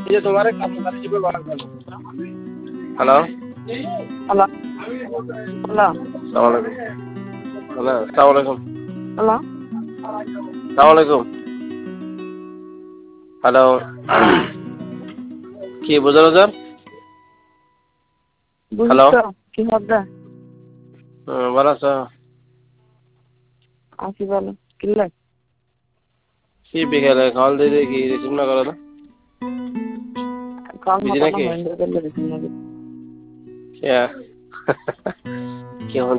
যে তোমার কাছে যাবে বলা গেল। হ্যালো হ্যালো হ্যালো আসসালামু আলাইকুম। হ্যালো আসসালামু আলাইকুম। হ্যালো আসসালামু আলাইকুম। হ্যালো কি বুঝার হাজার? হ্যালো বুঝছো কি হবে? ভালো আছো? আসি বলো কিনলে কি বিকেলে কল দিয়ে দিয়ে কি রিসিভ না করো না? কল বিজি মতো না নাকি? হইন্ডো করলে রিসিভ না কি